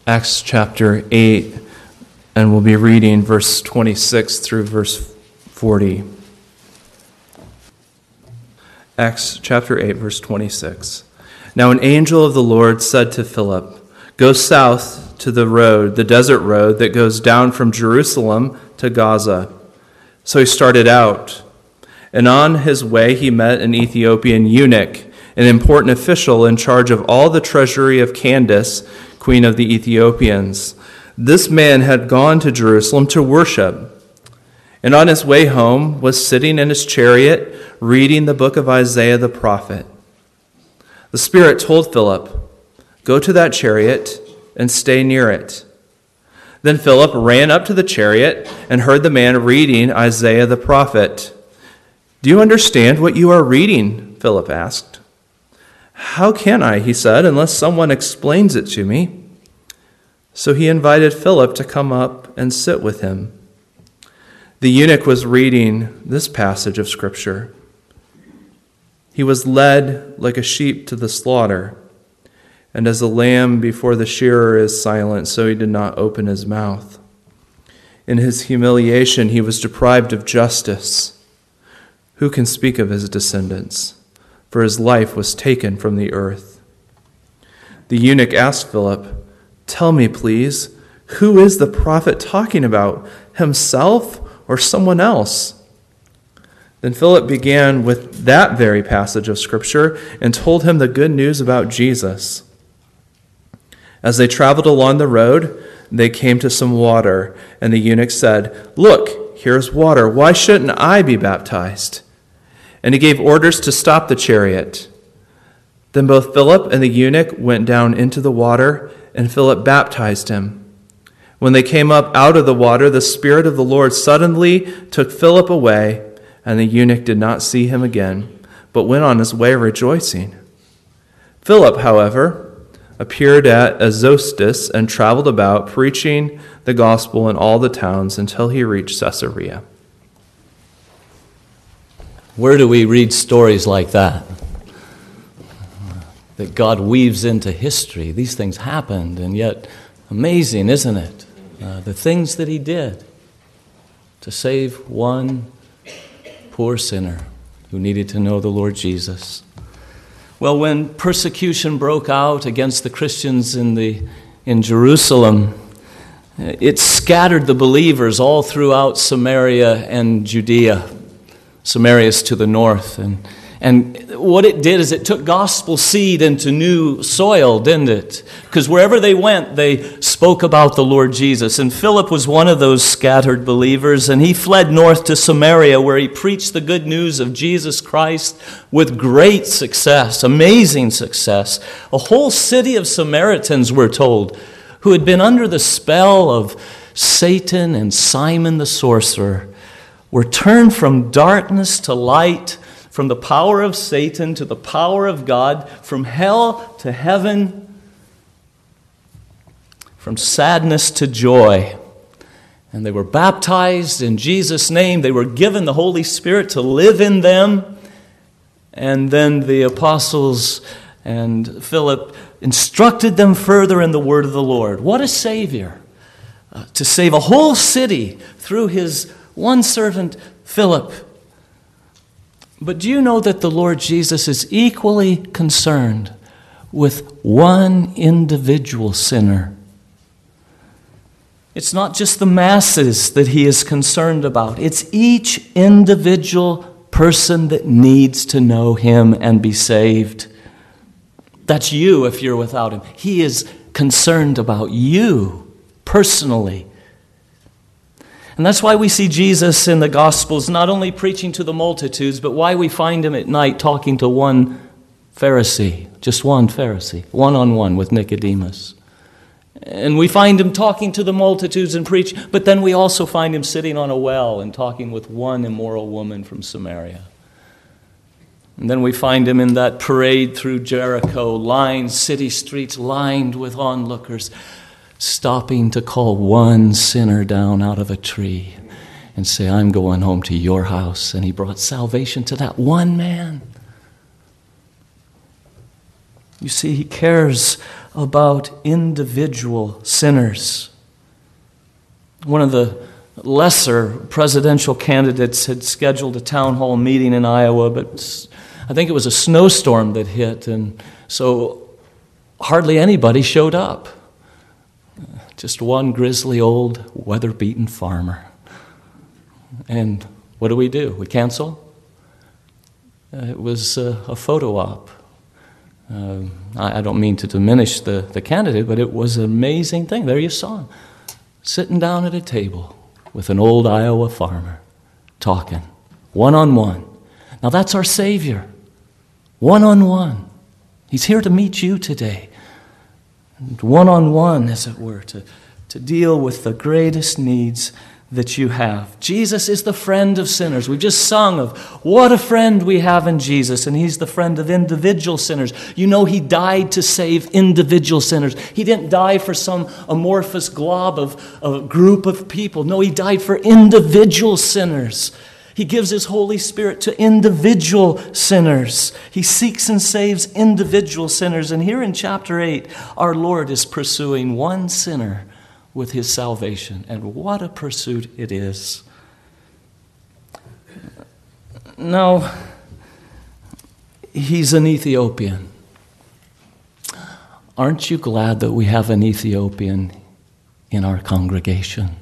Acts chapter 8, and we'll be reading verse 26 through verse 40. Acts chapter 8, verse 26. Now an angel of the Lord said to Philip, "Go south to the desert road that goes down from Jerusalem to Gaza." So he started out, and on his way he met an Ethiopian eunuch, an important official in charge of all the treasury of Candace, queen of the Ethiopians. This man had gone to Jerusalem to worship, and on his way home was sitting in his chariot reading the book of Isaiah the prophet. The Spirit told Philip, "Go to that chariot and stay near it." Then Philip ran up to the chariot and heard the man reading Isaiah the prophet. "Do you understand what you are reading?" Philip asked. "How can I," he said, "unless someone explains it to me?" So he invited Philip to come up and sit with him. The eunuch was reading this passage of Scripture. "He was led like a sheep to the slaughter, and as a lamb before the shearer is silent, so he did not open his mouth. In his humiliation he was deprived of justice. Who can speak of his descendants? For his life was taken from the earth." The eunuch asked Philip, "Tell me, please, who is the prophet talking about, himself or someone else?" Then Philip began with that very passage of Scripture and told him the good news about Jesus. As they traveled along the road, they came to some water, and the eunuch said, "Look, here's water. Why shouldn't I be baptized?" And he gave orders to stop the chariot. Then both Philip and the eunuch went down into the water, and Philip baptized him. When they came up out of the water, the Spirit of the Lord suddenly took Philip away, and the eunuch did not see him again, but went on his way rejoicing. Philip, however, appeared at Azotus and traveled about, preaching the gospel in all the towns until he reached Caesarea. Where do we read stories like that? That God weaves into history. These things happened, and yet amazing, isn't it? The things that he did to save one poor sinner who needed to know the Lord Jesus. Well, when persecution broke out against the Christians in Jerusalem, it scattered the believers all throughout Samaria and Judea. Samaria is to the north. And what it did is it took gospel seed into new soil, didn't it? Because wherever they went, they spoke about the Lord Jesus. And Philip was one of those scattered believers, and he fled north to Samaria, where he preached the good news of Jesus Christ with great success, amazing success. A whole city of Samaritans, we're told, who had been under the spell of Satan and Simon the sorcerer, were turned from darkness to light, from the power of Satan to the power of God, from hell to heaven, from sadness to joy. And they were baptized in Jesus' name. They were given the Holy Spirit to live in them. And then the apostles and Philip instructed them further in the word of the Lord. What a Savior! To save a whole city through his one servant, Philip. But do you know that the Lord Jesus is equally concerned with one individual sinner? It's not just the masses that he is concerned about. It's each individual person that needs to know him and be saved. That's you if you're without him. He is concerned about you personally. And that's why we see Jesus in the Gospels not only preaching to the multitudes, but why we find him at night talking to one Pharisee, just one Pharisee, one-on-one with Nicodemus. And we find him talking to the multitudes and preach, but then we also find him sitting on a well and talking with one immoral woman from Samaria. And then we find him in that parade through Jericho, city streets lined with onlookers, stopping to call one sinner down out of a tree and say, "I'm going home to your house." And he brought salvation to that one man. You see, he cares about individual sinners. One of the lesser presidential candidates had scheduled a town hall meeting in Iowa, but I think it was a snowstorm that hit, and so hardly anybody showed up. Just one grizzly old, weather-beaten farmer. And what do? We cancel? It was a photo op. I don't mean to diminish the candidate, but it was an amazing thing. There you saw him, sitting down at a table with an old Iowa farmer, talking, one-on-one. Now that's our Savior, one-on-one. He's here to meet you today, one-on-one, as it were, to deal with the greatest needs that you have. Jesus is the friend of sinners. We just sung of what a friend we have in Jesus, and he's the friend of individual sinners. You know, he died to save individual sinners. He didn't die for some amorphous glob of a group of people. No, he died for individual sinners. He gives his Holy Spirit to individual sinners. He seeks and saves individual sinners. And here in chapter 8, our Lord is pursuing one sinner with his salvation. And what a pursuit it is. Now, he's an Ethiopian. Aren't you glad that we have an Ethiopian in our congregation?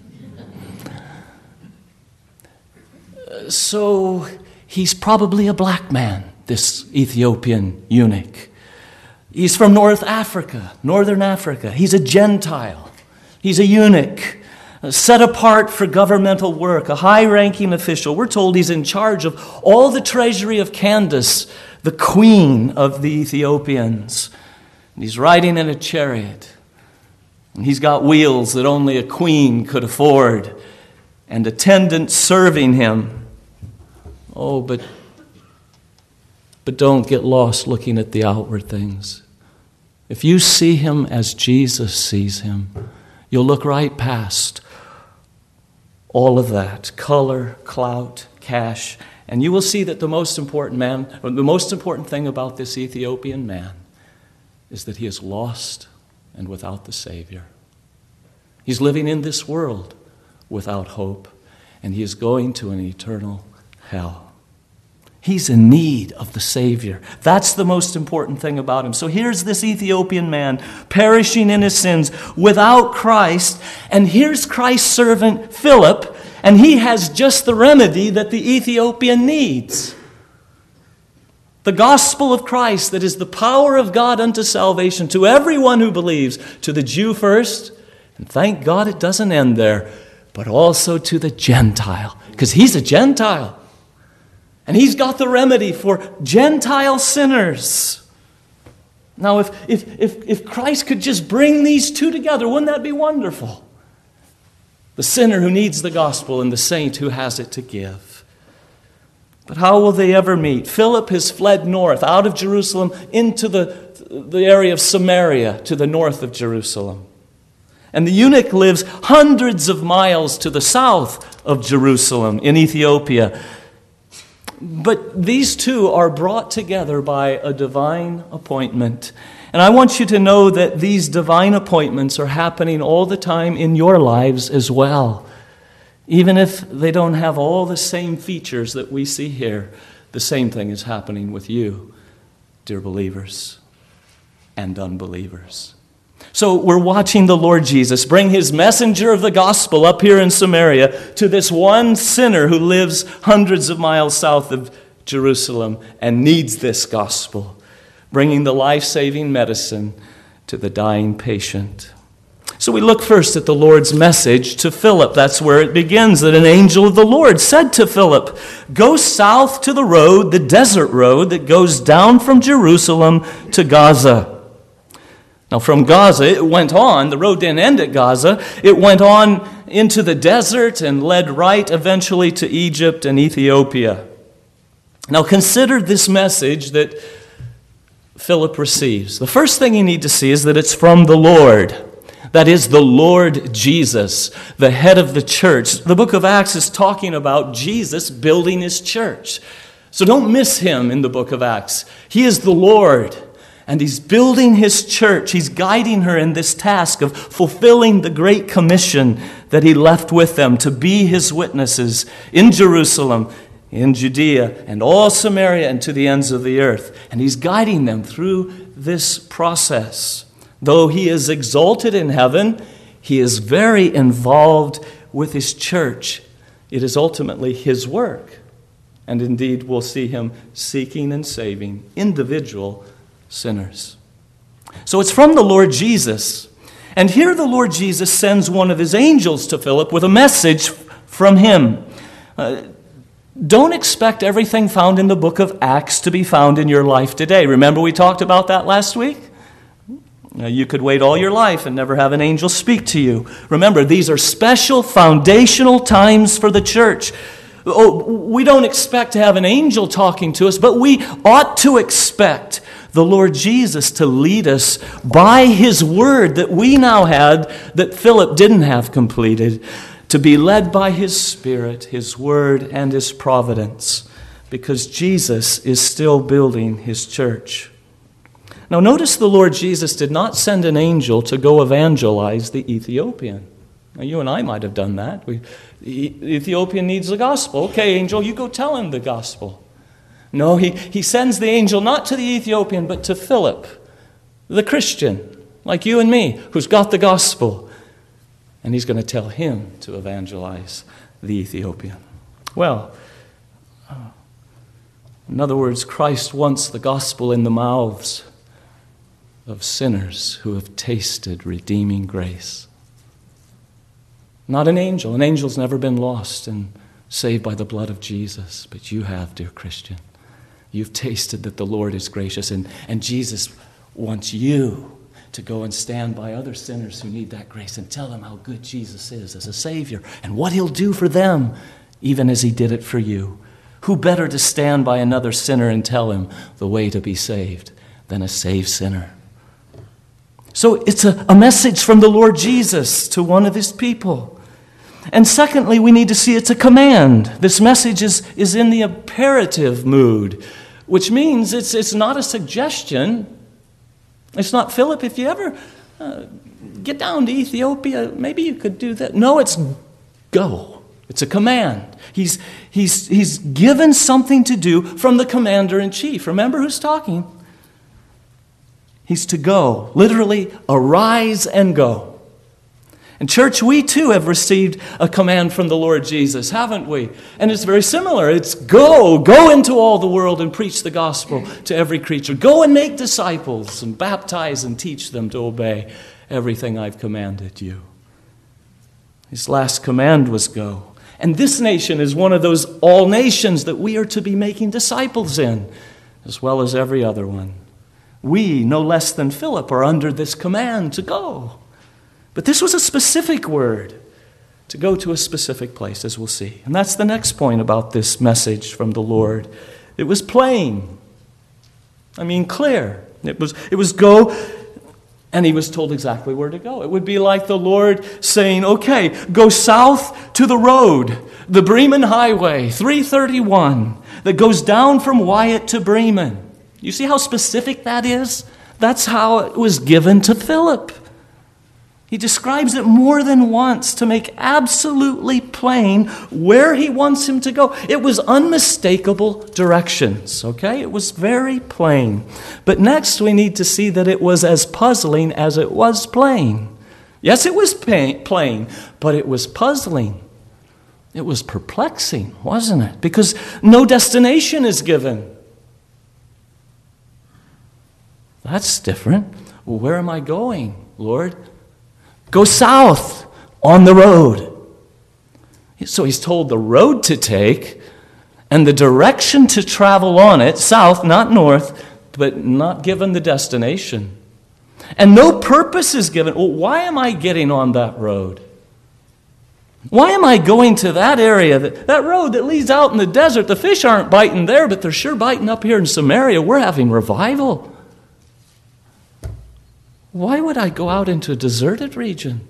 So he's probably a black man, this Ethiopian eunuch. He's from Northern Africa. He's a Gentile. He's a eunuch, set apart for governmental work, a high-ranking official. We're told he's in charge of all the treasury of Candace, the queen of the Ethiopians. And he's riding in a chariot. And he's got wheels that only a queen could afford, and attendants serving him. Oh, but don't get lost looking at the outward things. If you see him as Jesus sees him, you'll look right past all of that, color, clout, cash, and you will see that the most important thing about this Ethiopian man is that he is lost and without the Savior. He's living in this world without hope, and he is going to an eternal hell. He's in need of the Savior. That's the most important thing about him. So here's this Ethiopian man perishing in his sins without Christ. And here's Christ's servant Philip, and he has just the remedy that the Ethiopian needs. The gospel of Christ, that is the power of God unto salvation to everyone who believes, to the Jew first, and thank God it doesn't end there, but also to the Gentile, because he's a Gentile. And he's got the remedy for Gentile sinners. Now, if Christ could just bring these two together, wouldn't that be wonderful? The sinner who needs the gospel and the saint who has it to give. But how will they ever meet? Philip has fled north, out of Jerusalem, into the area of Samaria, to the north of Jerusalem. And the eunuch lives hundreds of miles to the south of Jerusalem in Ethiopia. But these two are brought together by a divine appointment. And I want you to know that these divine appointments are happening all the time in your lives as well. Even if they don't have all the same features that we see here, the same thing is happening with you, dear believers and unbelievers. So we're watching the Lord Jesus bring his messenger of the gospel up here in Samaria to this one sinner who lives hundreds of miles south of Jerusalem and needs this gospel, bringing the life-saving medicine to the dying patient. So we look first at the Lord's message to Philip. That's where it begins, that an angel of the Lord said to Philip, "Go south to the road, the desert road that goes down from Jerusalem to Gaza." Now from Gaza, it went on, the road didn't end at Gaza, it went on into the desert and led right eventually to Egypt and Ethiopia. Now consider this message that Philip receives. The first thing you need to see is that it's from the Lord. That is the Lord Jesus, the head of the church. The book of Acts is talking about Jesus building his church. So don't miss him in the book of Acts. He is the Lord. And he's building his church. He's guiding her in this task of fulfilling the great commission that he left with them to be his witnesses in Jerusalem, in Judea, and all Samaria, and to the ends of the earth. And he's guiding them through this process. Though he is exalted in heaven, he is very involved with his church. It is ultimately his work. And indeed, we'll see him seeking and saving individual sinners. So it's from the Lord Jesus. And here the Lord Jesus sends one of his angels to Philip with a message from him. Don't expect everything found in the book of Acts to be found in your life today. Remember we talked about that last week? You could wait all your life and never have an angel speak to you. Remember, these are special foundational times for the church. We don't expect to have an angel talking to us, but we ought to expect the Lord Jesus to lead us by his word that we now had, that Philip didn't have completed, to be led by his Spirit, his word, and his providence, because Jesus is still building his church. Now notice the Lord Jesus did not send an angel to go evangelize the Ethiopian. Now you and I might have done that. The Ethiopian needs the gospel. Okay, angel, you go tell him the gospel. No, he sends the angel not to the Ethiopian, but to Philip, the Christian, like you and me, who's got the gospel. And he's going to tell him to evangelize the Ethiopian. Well, in other words, Christ wants the gospel in the mouths of sinners who have tasted redeeming grace. Not an angel. An angel's never been lost and saved by the blood of Jesus. But you have, dear Christian. You've tasted that the Lord is gracious, and Jesus wants you to go and stand by other sinners who need that grace and tell them how good Jesus is as a Savior and what he'll do for them, even as he did it for you. Who better to stand by another sinner and tell him the way to be saved than a saved sinner? So it's a message from the Lord Jesus to one of his people. And secondly, we need to see it's a command. This message is in the imperative mood, which means it's not a suggestion. It's not, Philip, if you ever get down to Ethiopia, maybe you could do that. No, it's go. It's a command. He's given something to do from the commander-in-chief. Remember who's talking? He's to go. Literally, arise and go. And church, we too have received a command from the Lord Jesus, haven't we? And it's very similar. It's go into all the world and preach the gospel to every creature. Go and make disciples and baptize and teach them to obey everything I've commanded you. His last command was go. And this nation is one of those all nations that we are to be making disciples in, as well as every other one. We, no less than Philip, are under this command to go. But this was a specific word, to go to a specific place, as we'll see. And that's the next point about this message from the Lord. It was plain. I mean, clear. It was go, and he was told exactly where to go. It would be like the Lord saying, okay, go south to the road, the Bremen Highway, 331, that goes down from Wyatt to Bremen. You see how specific that is? That's how it was given to Philip. He describes it more than once to make absolutely plain where he wants him to go. It was unmistakable directions, okay? It was very plain. But next we need to see that it was as puzzling as it was plain. Yes, it was plain, but it was puzzling. It was perplexing, wasn't it? Because no destination is given. That's different. Well, where am I going, Lord? Go south on the road. So he's told the road to take and the direction to travel on it, south, not north, but not given the destination. And no purpose is given. Well, why am I getting on that road? Why am I going to that area, that road that leads out in the desert? The fish aren't biting there, but they're sure biting up here in Samaria. We're having revival. Why would I go out into a deserted region?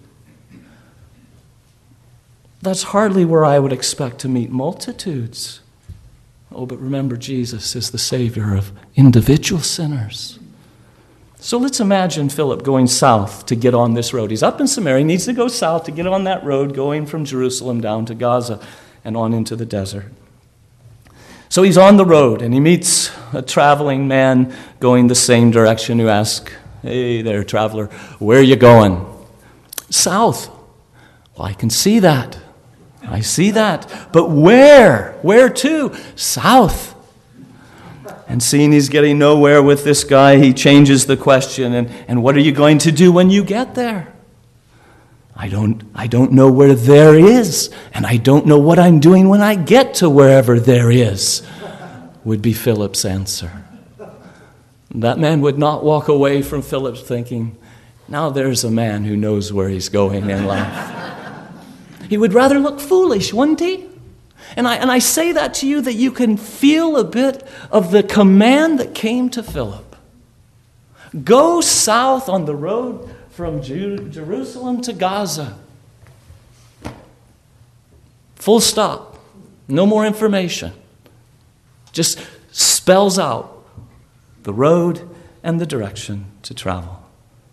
That's hardly where I would expect to meet multitudes. Oh, but remember, Jesus is the Savior of individual sinners. So let's imagine Philip going south to get on this road. He's up in Samaria, he needs to go south to get on that road going from Jerusalem down to Gaza and on into the desert. So he's on the road and he meets a traveling man going the same direction who asks, "Hey there, traveler, where are you going?" "South." "Well, I can see that. I see that. But where? Where to?" "South." And seeing he's getting nowhere with this guy, he changes the question. And what are you going to do when you get there?" I don't know where there is, and I don't know what I'm doing when I get to wherever there is, would be Philip's answer. That man would not walk away from Philip thinking, now there's a man who knows where he's going in life. He would rather look foolish, wouldn't he? And I say that to you that you can feel a bit of the command that came to Philip. Go south on the road from Jerusalem to Gaza. Full stop. No more information. Just spells out the road and the direction to travel.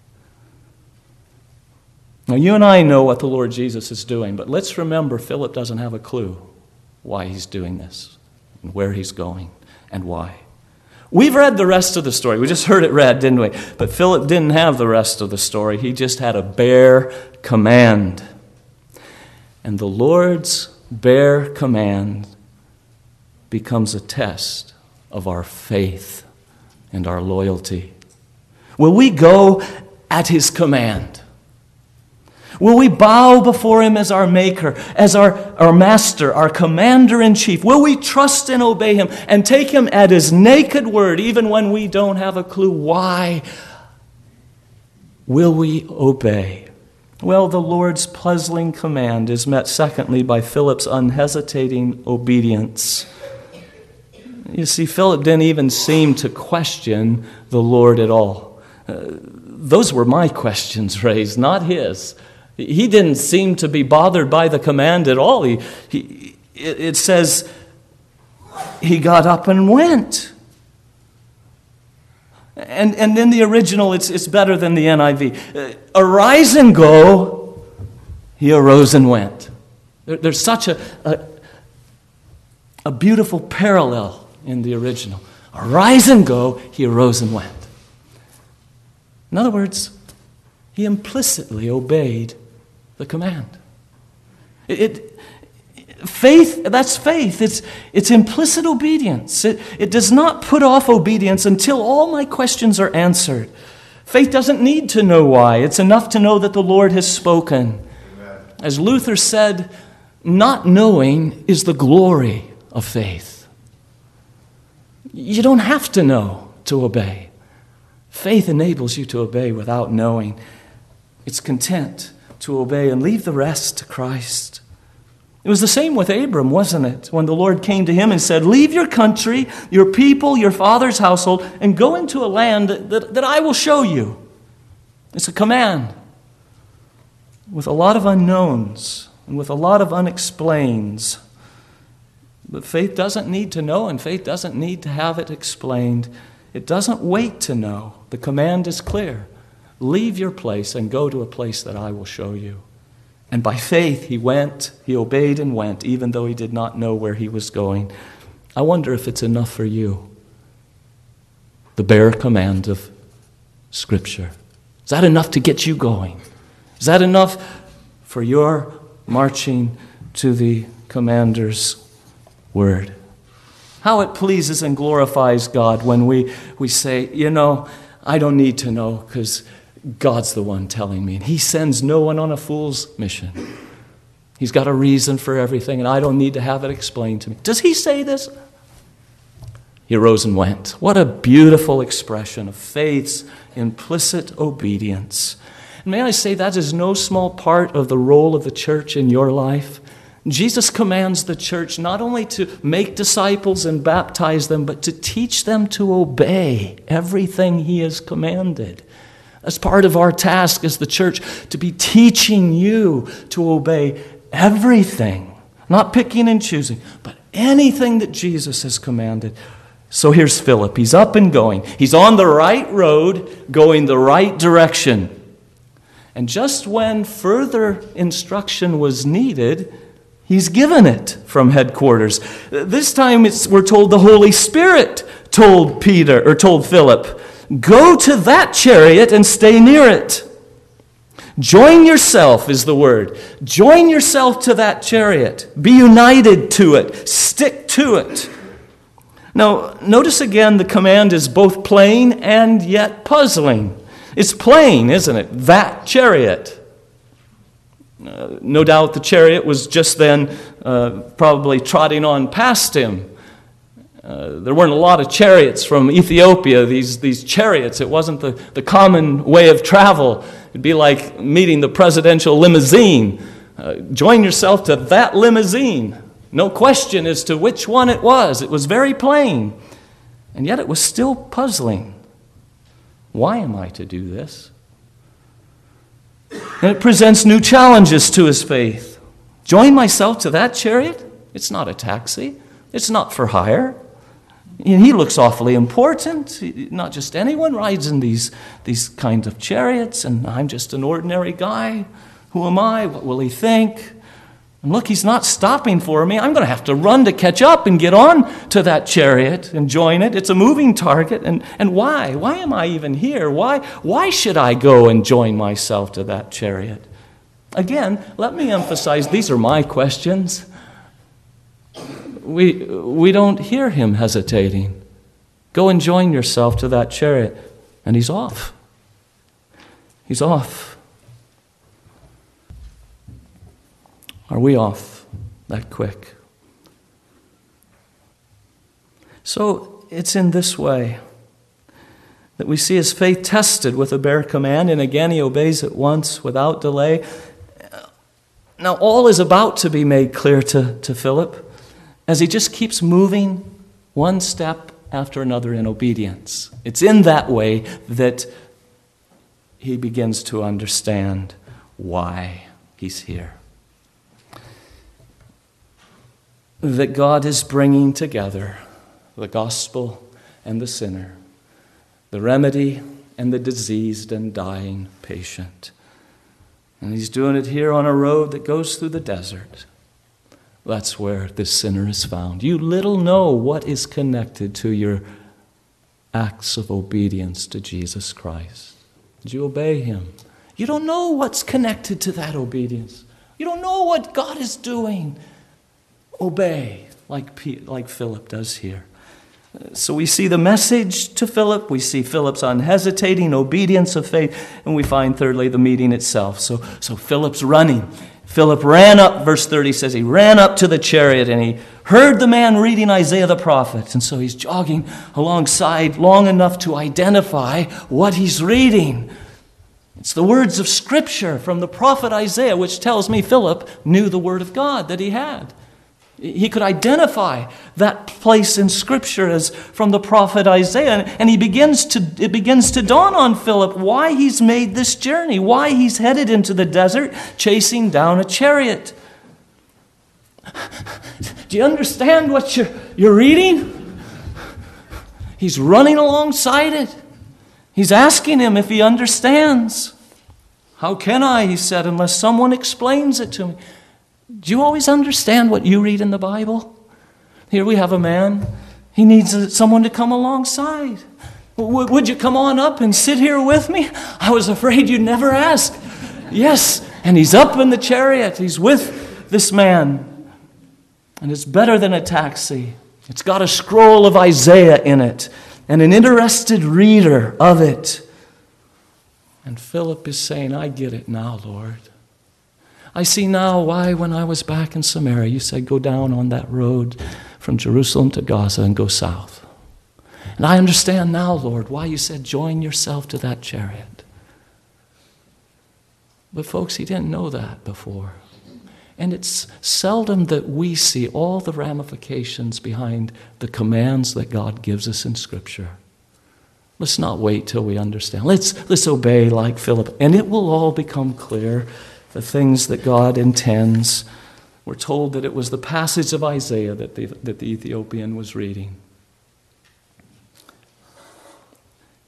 Now, you and I know what the Lord Jesus is doing, but let's remember Philip doesn't have a clue why he's doing this and where he's going and why. We've read the rest of the story. We just heard it read, didn't we? But Philip didn't have the rest of the story. He just had a bare command. And the Lord's bare command becomes a test of our faith and our loyalty. Will we go at his command? Will we bow before him as our maker, as our master, our commander-in-chief? Will we trust and obey him and take him at his naked word, even when we don't have a clue why? Will we obey? Well, the Lord's puzzling command is met, secondly, by Philip's unhesitating obedience. You see, Philip didn't even seem to question the Lord at all. Those were my questions raised, not his. He didn't seem to be bothered by the command at all. It says he got up and went. And in the original, it's better than the NIV. Arise and go, he arose and went. There's such a beautiful parallel in the original. Arise and go, he arose and went. In other words, he implicitly obeyed the command. Faith, that's faith. It's implicit obedience. It does not put off obedience until all my questions are answered. Faith doesn't need to know why. It's enough to know that the Lord has spoken. Amen. As Luther said, not knowing is the glory of faith. You don't have to know to obey. Faith enables you to obey without knowing. It's content to obey and leave the rest to Christ. It was the same with Abram, wasn't it? When the Lord came to him and said, leave your country, your people, your father's household, and go into a land that I will show you. It's a command with a lot of unknowns and with a lot of unexplains. But faith doesn't need to know, and faith doesn't need to have it explained. It doesn't wait to know. The command is clear. Leave your place and go to a place that I will show you. And by faith he went, he obeyed and went, even though he did not know where he was going. I wonder if it's enough for you. The bare command of Scripture. Is that enough to get you going? Is that enough for your marching to the commander's word? How it pleases and glorifies God when we say, I don't need to know because God's the one telling me. And he sends no one on a fool's mission. He's got a reason for everything, and I don't need to have it explained to me. Does he say this? He arose and went. What a beautiful expression of faith's implicit obedience. And may I say that is no small part of the role of the church in your life. Jesus commands the church not only to make disciples and baptize them, but to teach them to obey everything he has commanded. As part of our task as the church, to be teaching you to obey everything, not picking and choosing, but anything that Jesus has commanded, So here's Philip. He's up and going. He's on the right road, going the right direction. And just when further instruction was needed, he's given it from headquarters. This time we're told the Holy Spirit told Philip, go to that chariot and stay near it. Join yourself is the word. Join yourself to that chariot. Be united to it. Stick to it. Now, notice again the command is both plain and yet puzzling. It's plain, isn't it? That chariot. No doubt the chariot was just then probably trotting on past him. There weren't a lot of chariots from Ethiopia, these chariots. It wasn't the common way of travel. It'd be like meeting the presidential limousine. Join yourself to that limousine. No question as to which one it was. It was very plain. And yet it was still puzzling. Why am I to do this? And it presents new challenges to his faith. Join myself to that chariot? It's not a taxi. It's not for hire. And he looks awfully important. Not just anyone rides in these kinds of chariots, and I'm just an ordinary guy. Who am I? What will he think? And look, he's not stopping for me. I'm going to have to run to catch up and get on to that chariot and join it. It's a moving target. And why? Why am I even here? Why should I go and join myself to that chariot? Again, let me emphasize, these are my questions. We don't hear him hesitating. Go and join yourself to that chariot. And he's off. He's off. Are we off that quick? So it's in this way that we see his faith tested with a bare command, and again he obeys at once without delay. Now all is about to be made clear to Philip as he just keeps moving one step after another in obedience. It's in that way that he begins to understand why he's here. That God is bringing together the gospel and the sinner, the remedy and the diseased and dying patient. And he's doing it here on a road that goes through the desert. That's where this sinner is found. You little know what is connected to your acts of obedience to Jesus Christ. Did you obey him? You don't know what's connected to that obedience. You don't know what God is doing. Obey, like Philip does here. So we see the message to Philip, we see Philip's unhesitating obedience of faith, and we find thirdly the meeting itself. So Philip's running. Philip ran up, verse 30 says he ran up to the chariot and he heard the man reading Isaiah the prophet. And so he's jogging alongside long enough to identify what he's reading. It's the words of Scripture from the prophet Isaiah, which tells me Philip knew the word of God that he had. He could identify that place in Scripture as from the prophet Isaiah, and it begins to dawn on Philip why he's made this journey, why he's headed into the desert chasing down a chariot. Do you understand what you're reading? He's running alongside it. He's asking him if he understands. How can I, he said, unless someone explains it to me? Do you always understand what you read in the Bible? Here we have a man. He needs someone to come alongside. Would you come on up and sit here with me? I was afraid you'd never ask. Yes, and he's up in the chariot. He's with this man. And it's better than a taxi. It's got a scroll of Isaiah in it and an interested reader of it. And Philip is saying, I get it now, Lord. I see now why when I was back in Samaria, you said go down on that road from Jerusalem to Gaza and go south. And I understand now, Lord, why you said join yourself to that chariot. But folks, he didn't know that before. And it's seldom that we see all the ramifications behind the commands that God gives us in Scripture. Let's not wait till we understand. Let's obey like Philip, and it will all become clear. The things that God intends. We're told that it was the passage of Isaiah that the Ethiopian was reading.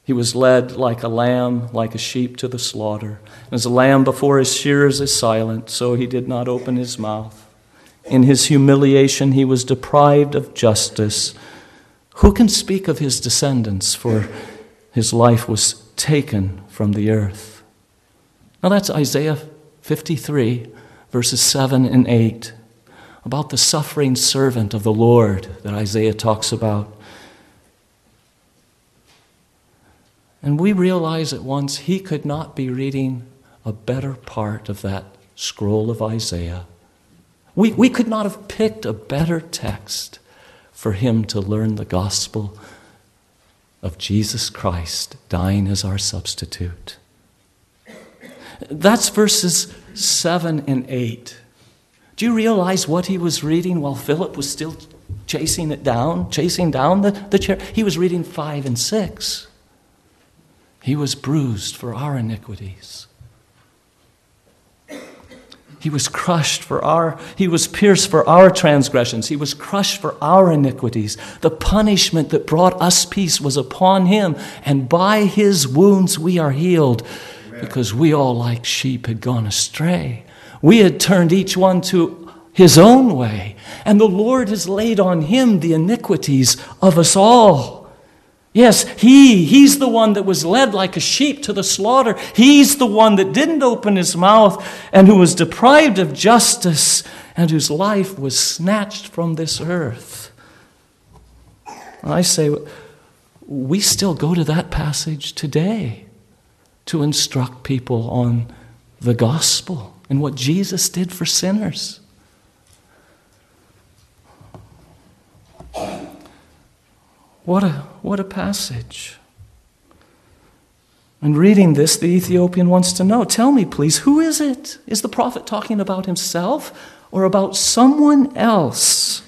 He was led like a lamb, like a sheep to the slaughter. As a lamb before his shearers is silent, so he did not open his mouth. In his humiliation, he was deprived of justice. Who can speak of his descendants? For his life was taken from the earth. Now that's Isaiah 53, verses 7 and 8, about the suffering servant of the Lord that Isaiah talks about. And we realize at once he could not be reading a better part of that scroll of Isaiah. We could not have picked a better text for him to learn the gospel of Jesus Christ dying as our substitute. That's verses 7 and 8. Do you realize what he was reading while Philip was still chasing down the chair? He was reading 5 and 6. He was bruised for our iniquities. He was he was pierced for our transgressions. He was crushed for our iniquities. The punishment that brought us peace was upon him, and by his wounds we are healed. Amen. Because we all like sheep had gone astray. We had turned each one to his own way, and the Lord has laid on him the iniquities of us all. Yes, he's the one that was led like a sheep to the slaughter. He's the one that didn't open his mouth and who was deprived of justice and whose life was snatched from this earth. I say, we still go to that passage today to instruct people on the gospel and what Jesus did for sinners. What a passage. And reading this, the Ethiopian wants to know, tell me please, who is it? Is the prophet talking about himself or about someone else?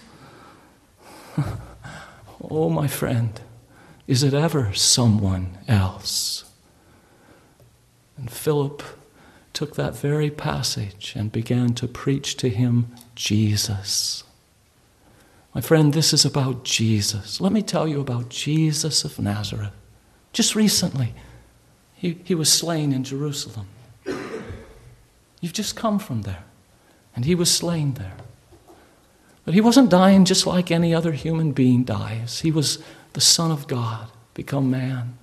Oh, my friend, is it ever someone else? And Philip took that very passage and began to preach to him Jesus. My friend, this is about Jesus. Let me tell you about Jesus of Nazareth. Just recently, he was slain in Jerusalem. You've just come from there, and he was slain there. But he wasn't dying just like any other human being dies. He was the Son of God, become man.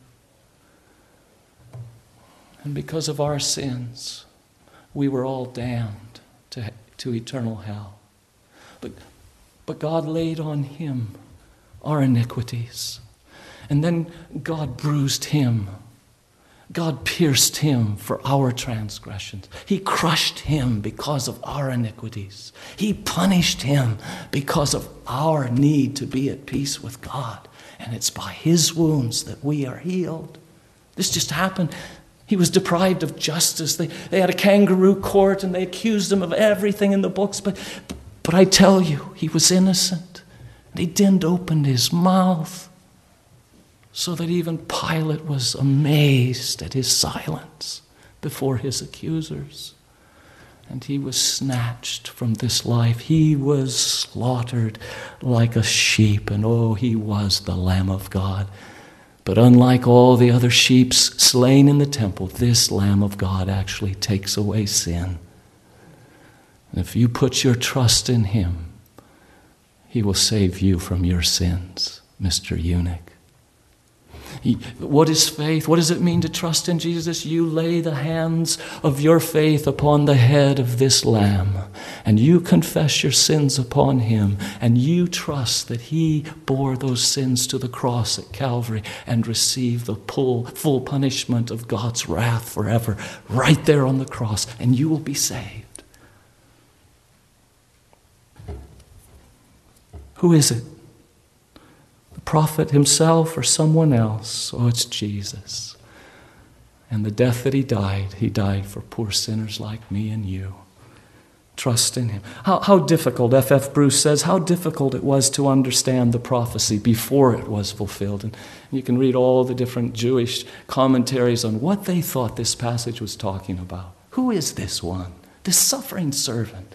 And because of our sins, we were all damned to eternal hell. But God laid on him our iniquities. And then God bruised him. God pierced him for our transgressions. He crushed him because of our iniquities. He punished him because of our need to be at peace with God. And it's by his wounds that we are healed. This just happened. He was deprived of justice. They had a kangaroo court and they accused him of everything in the books. But I tell you, he was innocent. And he didn't open his mouth, so that even Pilate was amazed at his silence before his accusers. And he was snatched from this life. He was slaughtered like a sheep, and oh, he was the Lamb of God. But unlike all the other sheep slain in the temple, this Lamb of God actually takes away sin. And if you put your trust in him, he will save you from your sins, Mr. Eunuch. What is faith? What does it mean to trust in Jesus? You lay the hands of your faith upon the head of this Lamb, and you confess your sins upon him, and you trust that he bore those sins to the cross at Calvary and received the full punishment of God's wrath forever right there on the cross, and you will be saved. Who is it? The prophet himself or someone else? Oh, it's Jesus. And the death that he died for poor sinners like me and you. Trust in him. How difficult, F.F. Bruce says, how difficult it was to understand the prophecy before it was fulfilled. And you can read all the different Jewish commentaries on what they thought this passage was talking about. Who is this one? This suffering servant.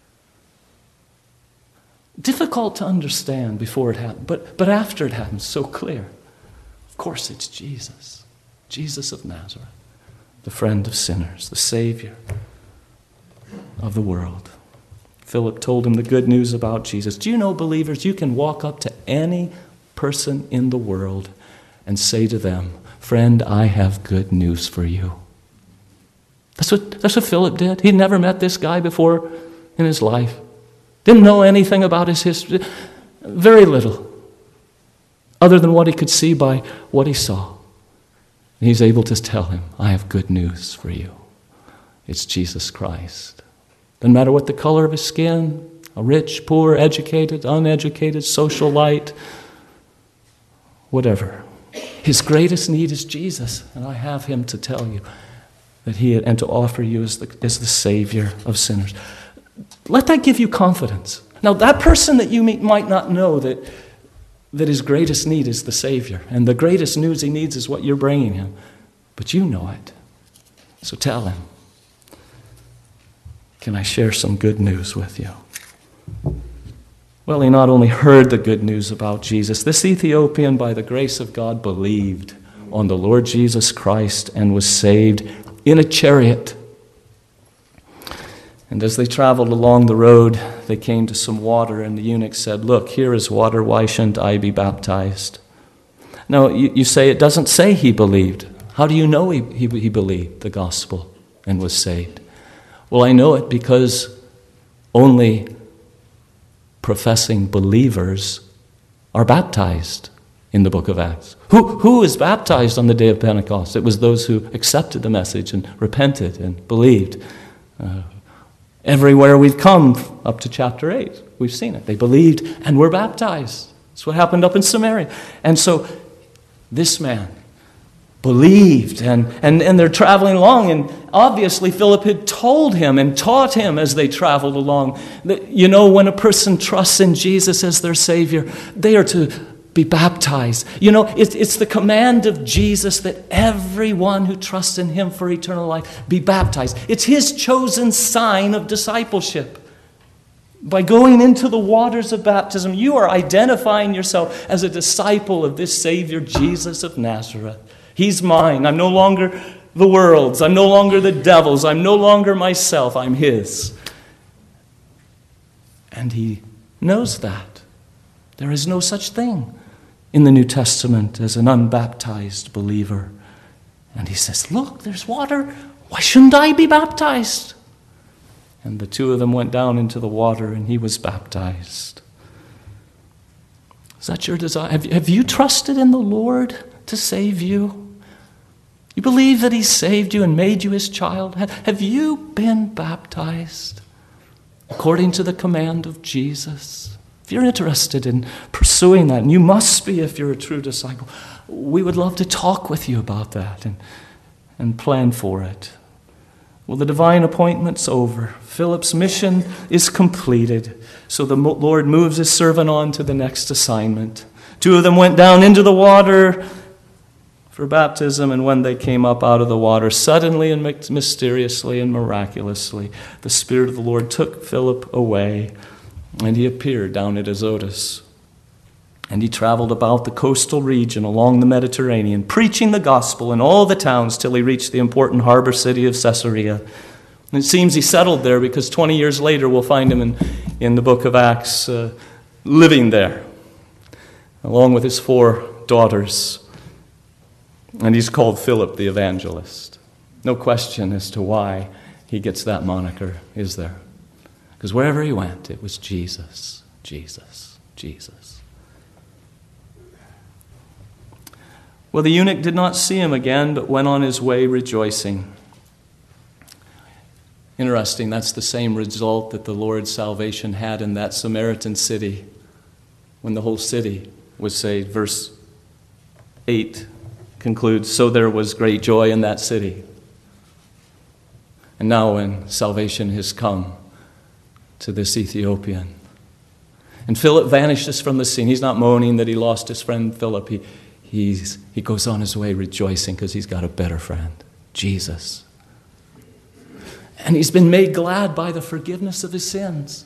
Difficult to understand before it happened, but after it happens, so clear. Of course, it's Jesus. Jesus of Nazareth, the friend of sinners, the Savior of the world. Philip told him the good news about Jesus. Do you know, believers, you can walk up to any person in the world and say to them, friend, I have good news for you. That's what Philip did. He'd never met this guy before in his life. Didn't know anything about his history. Very little. Other than what he could see by what he saw. And he's able to tell him, I have good news for you. It's Jesus Christ. Doesn't matter what the color of his skin, a rich, poor, educated, uneducated, socialite, whatever. His greatest need is Jesus, and I have him to tell you that and to offer you as the Savior of sinners. Let that give you confidence. Now, that person that you meet might not know that his greatest need is the Savior, and the greatest news he needs is what you're bringing him. But you know it. So tell him. Can I share some good news with you? Well, he not only heard the good news about Jesus, this Ethiopian, by the grace of God, believed on the Lord Jesus Christ and was saved in a chariot. And as they traveled along the road, they came to some water, and the eunuch said, look, here is water, why shouldn't I be baptized? Now, you say it doesn't say he believed. How do you know he believed the gospel and was saved? Well, I know it because only professing believers are baptized in the book of Acts. Who is baptized on the day of Pentecost? It was those who accepted the message and repented and believed. Everywhere we've come up to chapter 8, we've seen it. They believed and were baptized. That's what happened up in Samaria. And so this man believed, and they're traveling along, and obviously Philip had told him and taught him as they traveled along that, you know, when a person trusts in Jesus as their Savior, they are to be baptized. You know, it's the command of Jesus that everyone who trusts in him for eternal life be baptized. It's his chosen sign of discipleship. By going into the waters of baptism, you are identifying yourself as a disciple of this Savior, Jesus of Nazareth. He's mine. I'm no longer the world's. I'm no longer the devil's. I'm no longer myself. I'm his. And he knows that. There is no such thing in the New Testament as an unbaptized believer. And he says, look, there's water. Why shouldn't I be baptized? And the two of them went down into the water, and he was baptized. Is that your desire? Have you trusted in the Lord to save you? You believe that he saved you and made you his child? Have you been baptized according to the command of Jesus? If you're interested in pursuing that, and you must be if you're a true disciple, we would love to talk with you about that and plan for it. Well, the divine appointment's over. Philip's mission is completed. So the Lord moves his servant on to the next assignment. Two of them went down into the water for baptism, and when they came up out of the water, suddenly and mysteriously and miraculously, the Spirit of the Lord took Philip away, and he appeared down at Azotus. And he traveled about the coastal region along the Mediterranean, preaching the gospel in all the towns till he reached the important harbor city of Caesarea. And it seems he settled there because 20 years later we'll find him in the book of Acts living there, along with his 4 daughters. And he's called Philip the Evangelist. No question as to why he gets that moniker, is there? Because wherever he went, it was Jesus, Jesus, Jesus. Well, the eunuch did not see him again, but went on his way rejoicing. Interesting, that's the same result that the Lord's salvation had in that Samaritan city when the whole city was saved. Verse 8 concludes, so there was great joy in that city. And now when salvation has come to this Ethiopian, and Philip vanishes from the scene. He's not moaning that he lost his friend Philip. He goes on his way rejoicing because he's got a better friend, Jesus. And he's been made glad by the forgiveness of his sins.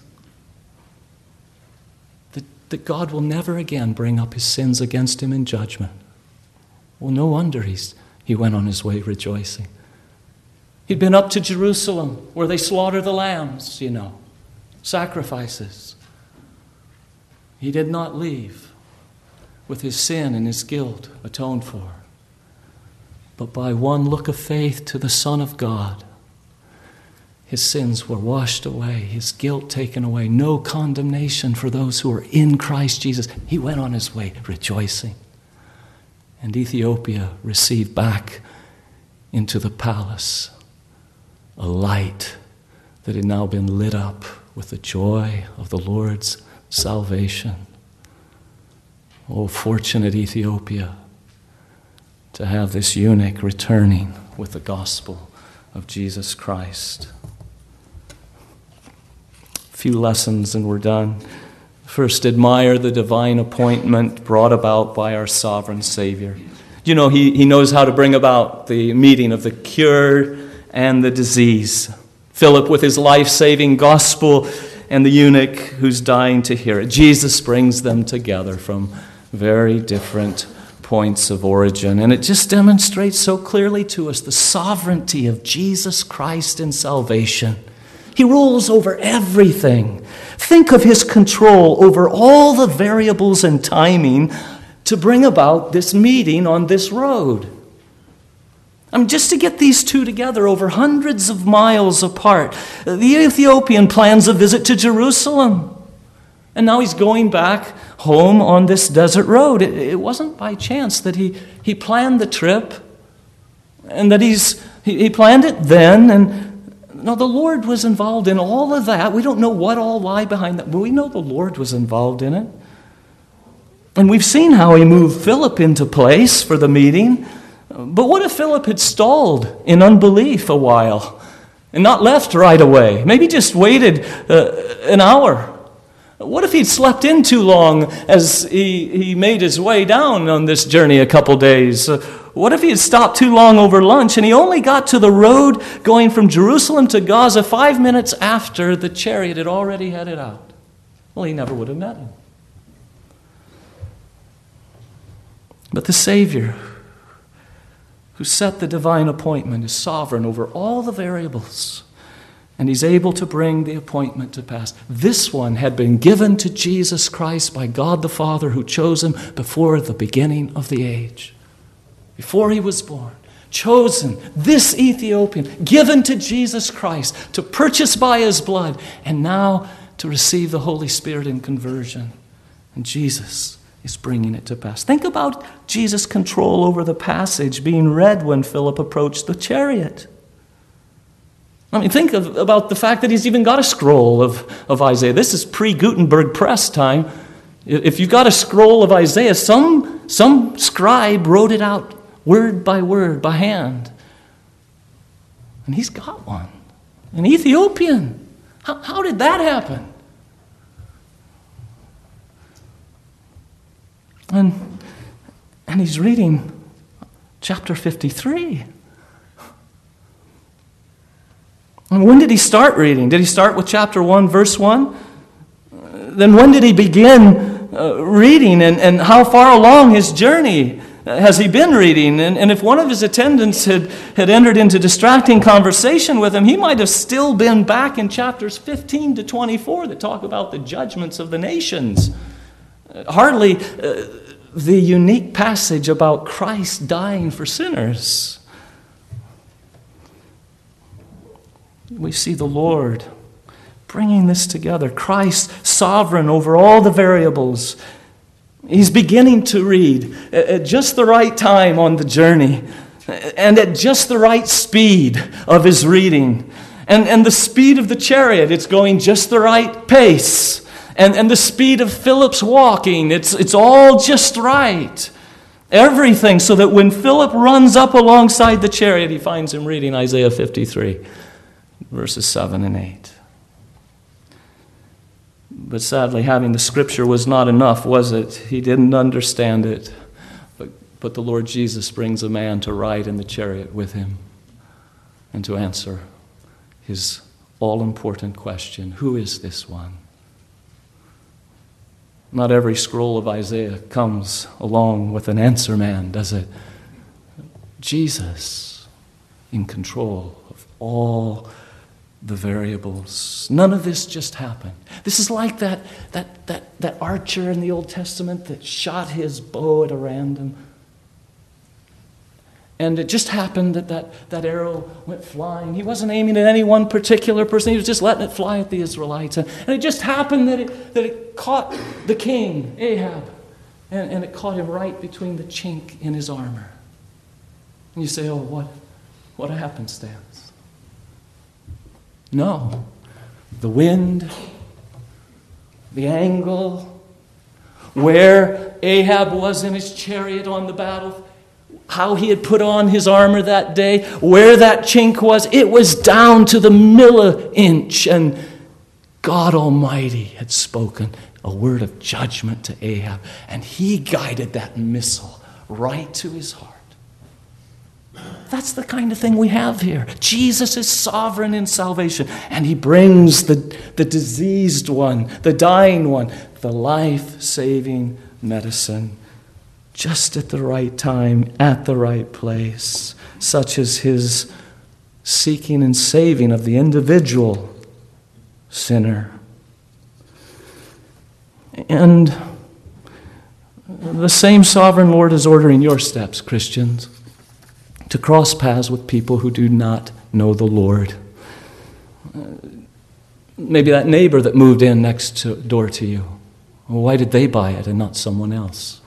That God will never again bring up his sins against him in judgment. Well, no wonder he's he went on his way rejoicing. He'd been up to Jerusalem where they slaughter the lambs, sacrifices. He did not leave with his sin and his guilt atoned for, but by one look of faith to the Son of God, his sins were washed away, his guilt taken away, no condemnation for those who are in Christ Jesus. He went on his way rejoicing. And Ethiopia received back into the palace a light that had now been lit up with the joy of the Lord's salvation. Oh, fortunate Ethiopia to have this eunuch returning with the gospel of Jesus Christ. Few lessons and we're done. First, admire the divine appointment brought about by our sovereign Savior. He knows how to bring about the meeting of the cured and the diseased. Philip with his life-saving gospel and the eunuch who's dying to hear it. Jesus brings them together from very different points of origin. And it just demonstrates so clearly to us the sovereignty of Jesus Christ in salvation. He rules over everything. Think of his control over all the variables and timing to bring about this meeting on this road. Just to get these two together over hundreds of miles apart. The Ethiopian plans a visit to Jerusalem. And now he's going back home on this desert road. It wasn't by chance that he planned the trip and that he planned it then. And no, the Lord was involved in all of that. We don't know what all lie behind that, but we know the Lord was involved in it. And we've seen how he moved Philip into place for the meeting. But what if Philip had stalled in unbelief a while and not left right away? Maybe just waited an hour. What if he'd slept in too long as he made his way down on this journey a couple days? What if he had stopped too long over lunch and he only got to the road going from Jerusalem to Gaza 5 minutes after the chariot had already headed out? Well, he never would have met him. But the Savior, who set the divine appointment, is sovereign over all the variables, and he's able to bring the appointment to pass. This one had been given to Jesus Christ by God the Father, who chose him before the beginning of the age. Before he was born, chosen, this Ethiopian, given to Jesus Christ to purchase by his blood, and now to receive the Holy Spirit in conversion. And Jesus is bringing it to pass. Think about Jesus' control over the passage being read when Philip approached the chariot. Think about the fact that he's even got a scroll of Isaiah. This is pre-Gutenberg press time. If you've got a scroll of Isaiah, some scribe wrote it out word by word, by hand. And he's got one. An Ethiopian. How did that happen? And he's reading chapter 53. And when did he start reading? Did he start with chapter 1, verse 1? Then when did he begin reading, and how far along his journey has he been reading? And if one of his attendants had entered into distracting conversation with him, he might have still been back in chapters 15 to 24 that talk about the judgments of the nations. Hardly the unique passage about Christ dying for sinners. We see the Lord bringing this together. Christ sovereign over all the variables. He's beginning to read at just the right time on the journey and at just the right speed of his reading. And the speed of the chariot, it's going just the right pace. And the speed of Philip's walking, it's all just right. Everything, so that when Philip runs up alongside the chariot, he finds him reading Isaiah 53, verses 7 and 8. But sadly, having the scripture was not enough, was it? He didn't understand it. But the Lord Jesus brings a man to ride in the chariot with him and to answer his all-important question, who is this one? Not every scroll of Isaiah comes along with an answer man, does it? Jesus in control of all the variables. None of this just happened. This is like that archer in the Old Testament that shot his bow at a random. And it just happened that arrow went flying. He wasn't aiming at any one particular person. He was just letting it fly at the Israelites. And it just happened that it caught the king, Ahab. And it caught him right between the chink in his armor. And you say, oh, what a happenstance. No. The wind, the angle, where Ahab was in his chariot on the battle, how he had put on his armor that day, where that chink was, it was down to the milli-inch. And God Almighty had spoken a word of judgment to Ahab, and he guided that missile right to his heart. That's the kind of thing we have here. Jesus is sovereign in salvation, and he brings the diseased one, the dying one, the life-saving medicine just at the right time, at the right place, such as his seeking and saving of the individual sinner. And the same sovereign Lord is ordering your steps, Christians, to cross paths with people who do not know the Lord. Maybe that neighbor that moved in next door to you. Well, why did they buy it and not someone else?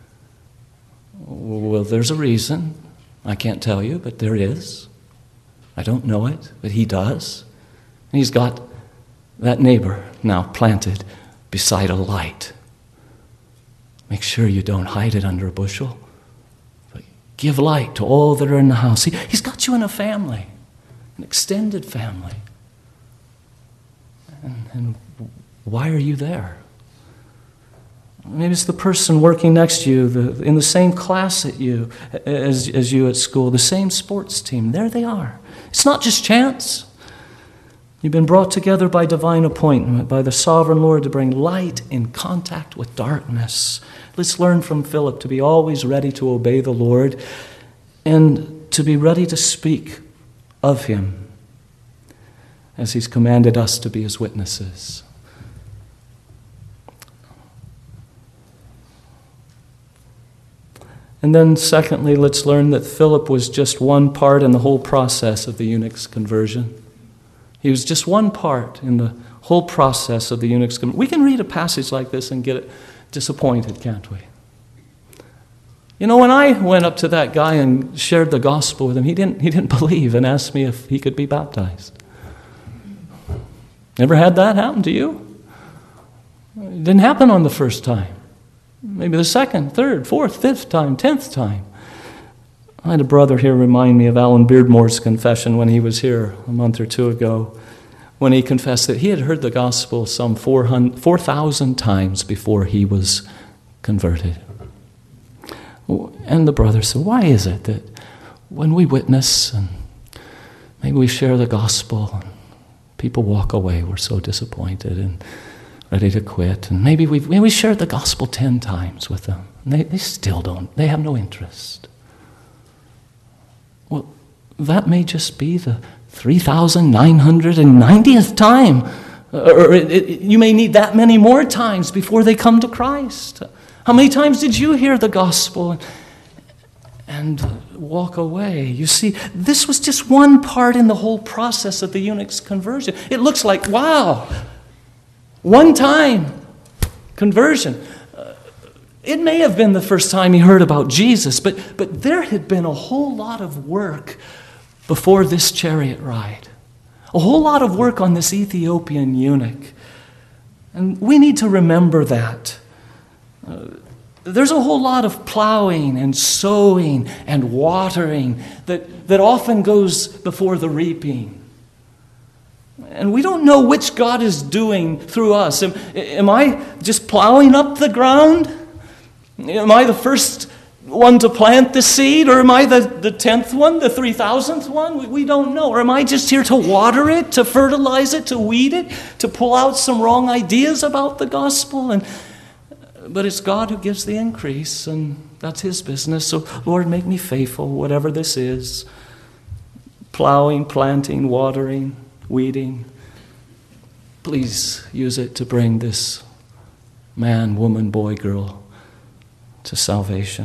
Well, there's a reason. I can't tell you, but there is. I don't know it, but he does. And he's got that neighbor now planted beside a light. Make sure you don't hide it under a bushel. But give light to all that are in the house. He's got you in a family, an extended family. And why are you there? Maybe it's the person working next to you, in the same class as you at school, the same sports team. There they are. It's not just chance. You've been brought together by divine appointment, by the sovereign Lord to bring light in contact with darkness. Let's learn from Philip to be always ready to obey the Lord and to be ready to speak of him as he's commanded us to be his witnesses. And then secondly, let's learn that Philip was just one part in the whole process of the eunuch's conversion. He was just one part in the whole process of the eunuch's conversion. We can read a passage like this and get disappointed, can't we? You know, when I went up to that guy and shared the gospel with him, he didn't believe and asked me if he could be baptized. Never had that happen to you? It didn't happen on the first time. Maybe the second, third, fourth, fifth time, 10th time. I had a brother here remind me of Alan Beardmore's confession when he was here a month or two ago, when he confessed that he had heard the gospel some 4,000 times before he was converted. And the brother said, why is it that when we witness and maybe we share the gospel and people walk away, we're so disappointed and ready to quit, and maybe we shared the gospel 10 times with them, and they still don't, they have no interest. Well, that may just be the 3,990th time, or you may need that many more times before they come to Christ. How many times did you hear the gospel and walk away? You see, this was just one part in the whole process of the eunuch's conversion. It looks like, wow, one time conversion. It may have been the first time he heard about Jesus, but there had been a whole lot of work before this chariot ride. A whole lot of work on this Ethiopian eunuch. And we need to remember that. There's a whole lot of plowing and sowing and watering that often goes before the reaping. And we don't know which God is doing through us. Am I just plowing up the ground? Am I the first one to plant the seed? Or am I the 10th one, the 3,000th one? We don't know. Or am I just here to water it, to fertilize it, to weed it, to pull out some wrong ideas about the gospel? But it's God who gives the increase, and That's his business. So, Lord, make me faithful, whatever this is. Plowing, planting, watering, weeding. Please use it to bring this man, woman, boy, girl to salvation.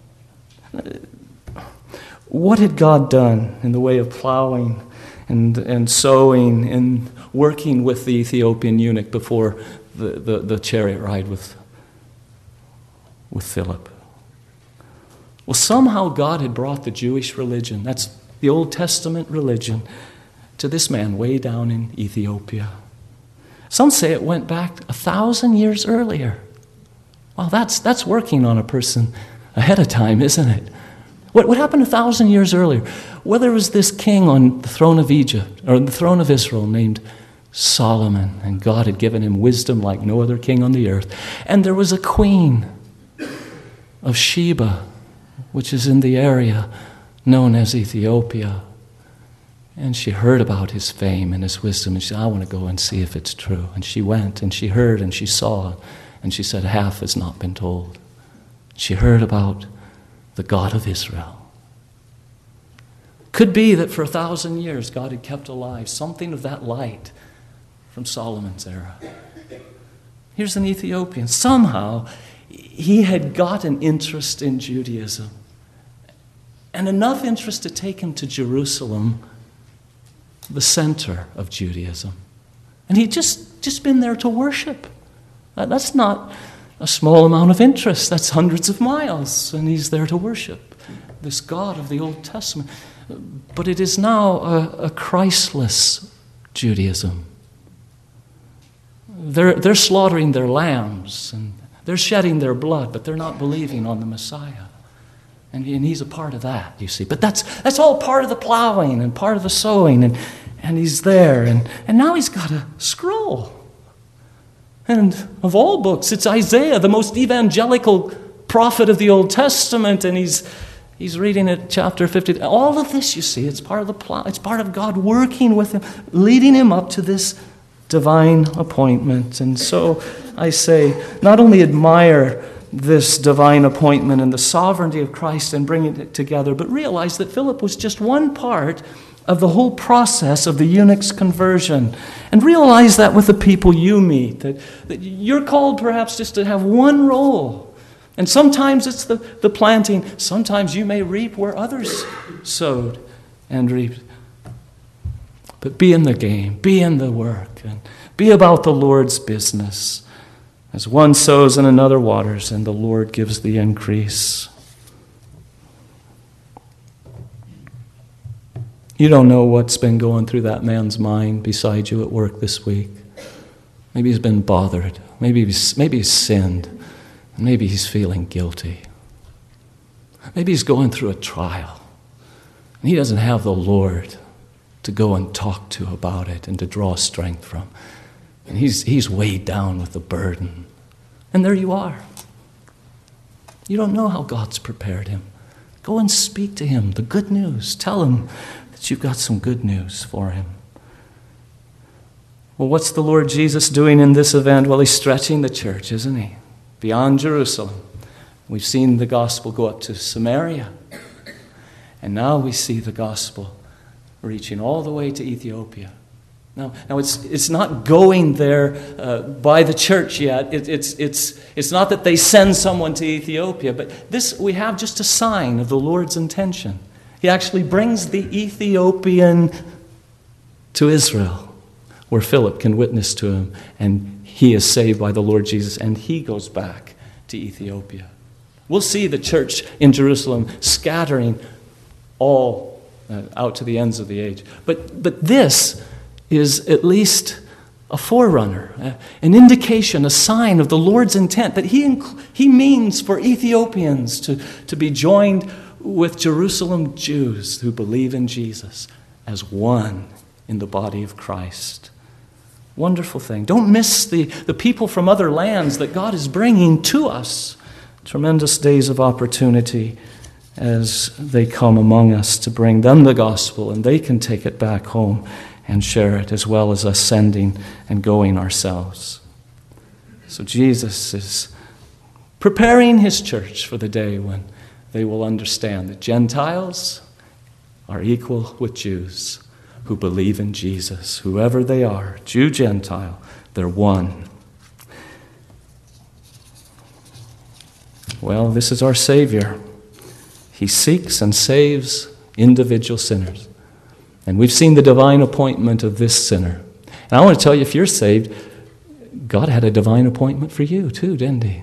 What had God done in the way of plowing and sowing and working with the Ethiopian eunuch before the chariot ride with Philip? Well, somehow God had brought the Jewish religion, that's the Old Testament religion, to this man way down in Ethiopia. Some say it went back 1,000 years earlier. Well, that's working on a person ahead of time, isn't it? What happened 1,000 years earlier? Well, there was this king on the throne of Egypt, or the throne of Israel, named Solomon, and God had given him wisdom like no other king on the earth. And there was a queen of Sheba, which is in the area known as Ethiopia. And she heard about his fame and his wisdom, and she said, I want to go and see if it's true. And she went, and she heard, and she saw, and she said, half has not been told. She heard about the God of Israel. Could be that for 1,000 years God had kept alive something of that light from Solomon's era. Here's an Ethiopian. Somehow he had got an interest in Judaism, and enough interest to take him to Jerusalem, the center of Judaism. And he'd just been there to worship. That's not a small amount of interest. That's hundreds of miles, and he's there to worship this God of the Old Testament. But it is now a Christless Judaism. They're slaughtering their lambs, and they're shedding their blood, but they're not believing on the Messiah. And he's a part of that, you see. But that's all part of the plowing and part of the sowing, and he's there. And now he's got a scroll. And of all books, it's Isaiah, the most evangelical prophet of the Old Testament, and he's reading it, chapter 50. All of this, you see, it's part of the plow. It's part of God working with him, leading him up to this divine appointment. And so I say, not only admire this divine appointment and the sovereignty of Christ and bringing it together, but realize that Philip was just one part of the whole process of the eunuch's conversion. And realize that with the people you meet, that you're called perhaps just to have one role. And sometimes it's the planting. Sometimes you may reap where others sowed and reaped. But be in the game, be in the work, and be about the Lord's business. As one sows and another waters, and the Lord gives the increase. You don't know what's been going through that man's mind beside you at work this week. Maybe he's been bothered. Maybe he's sinned. Maybe he's feeling guilty. Maybe he's going through a trial. And he doesn't have the Lord to go and talk to about it and to draw strength from. And he's weighed down with the burden. And there you are. You don't know how God's prepared him. Go and speak to him the good news. Tell him that you've got some good news for him. Well, what's the Lord Jesus doing in this event? Well, he's stretching the church, isn't he? Beyond Jerusalem. We've seen the gospel go up to Samaria. And now we see the gospel reaching all the way to Ethiopia. Now it's not going there by the church yet. It's not that they send someone to Ethiopia, but this we have just a sign of the Lord's intention. He actually brings the Ethiopian to Israel, where Philip can witness to him, and he is saved by the Lord Jesus, and he goes back to Ethiopia. We'll see the church in Jerusalem scattering all out to the ends of the age. But this is at least a forerunner, an indication, a sign of the Lord's intent that he means for Ethiopians to be joined with Jerusalem Jews who believe in Jesus as one in the body of Christ. Wonderful thing. Don't miss the people from other lands that God is bringing to us. Tremendous days of opportunity as they come among us to bring them the gospel, and they can take it back home and share it, as well as us sending and going ourselves. So Jesus is preparing his church for the day when they will understand that Gentiles are equal with Jews who believe in Jesus. Whoever they are, Jew, Gentile, they're one. Well, this is our Savior. He seeks and saves individual sinners. And we've seen the divine appointment of this sinner. And I want to tell you, if you're saved, God had a divine appointment for you too, didn't he?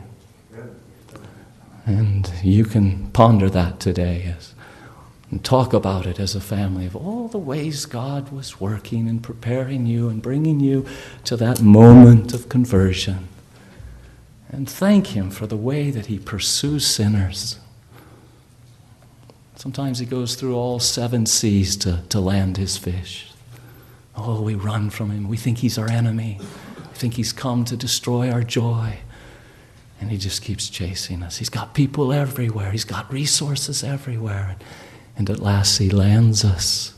And you can ponder that today and talk about it as a family of all the ways God was working and preparing you and bringing you to that moment of conversion. And thank him for the way that he pursues sinners. Sometimes he goes through all 7 seas to land his fish. Oh, we run from him. We think he's our enemy. We think he's come to destroy our joy. And he just keeps chasing us. He's got people everywhere. He's got resources everywhere. And at last he lands us.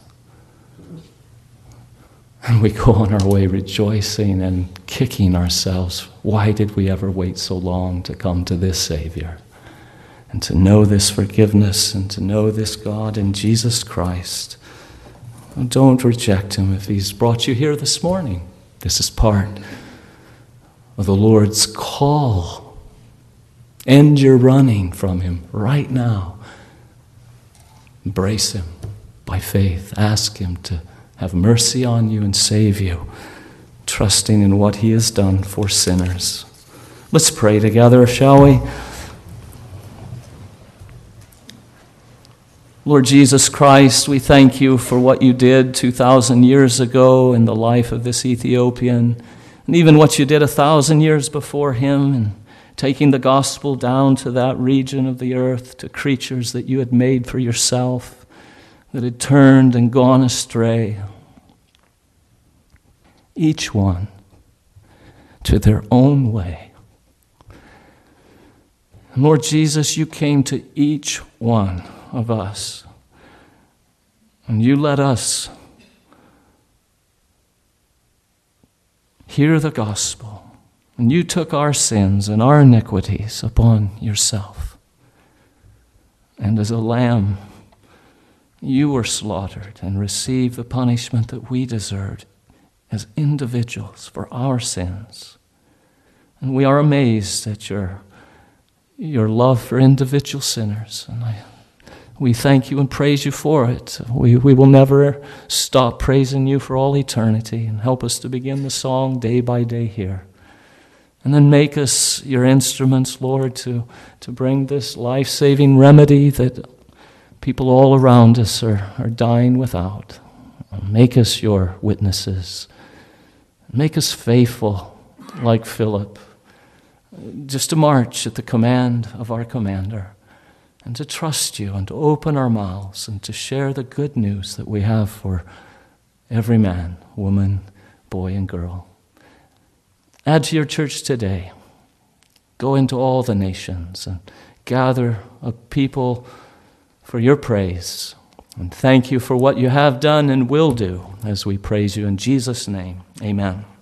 And we go on our way rejoicing and kicking ourselves. Why did we ever wait so long to come to this Savior? And to know this forgiveness and to know this God in Jesus Christ. Don't reject him if he's brought you here this morning. This is part of the Lord's call. End your running from him right now. Embrace him by faith. Ask him to have mercy on you and save you, trusting in what he has done for sinners. Let's pray together, shall we? Lord Jesus Christ, we thank you for what you did 2,000 years ago in the life of this Ethiopian, and even what you did 1,000 years before him, and taking the gospel down to that region of the earth, to creatures that you had made for yourself, that had turned and gone astray. Each one to their own way. And Lord Jesus, you came to each one of us, and you let us hear the gospel. And you took our sins and our iniquities upon yourself. And as a lamb, you were slaughtered and received the punishment that we deserved as individuals for our sins. And we are amazed at your love for individual sinners. And we thank you and praise you for it. We will never stop praising you for all eternity. And help us to begin the song day by day here. And then make us your instruments, Lord, to bring this life-saving remedy that people all around us are dying without. Make us your witnesses. Make us faithful like Philip, just to march at the command of our commander, and to trust you and to open our mouths and to share the good news that we have for every man, woman, boy, and girl. Add to your church today. Go into all the nations and gather a people for your praise. And thank you for what you have done and will do as we praise you in Jesus' name. Amen.